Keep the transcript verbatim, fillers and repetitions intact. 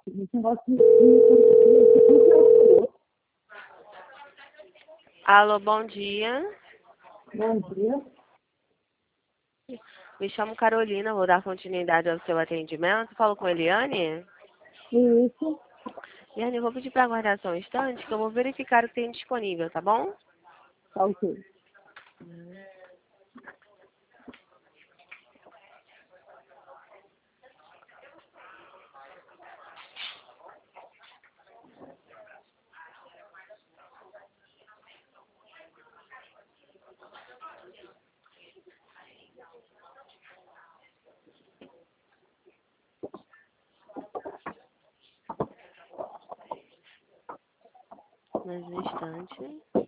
Esse negócio de... de- Alô, bom dia. Bom dia. Me chamo Carolina, vou dar continuidade ao seu atendimento. Falo com a Eliane. Isso. Eliane, eu vou pedir para aguardar só um instante que eu vou verificar o que tem disponível, tá bom? Tá ok. Mais um instante.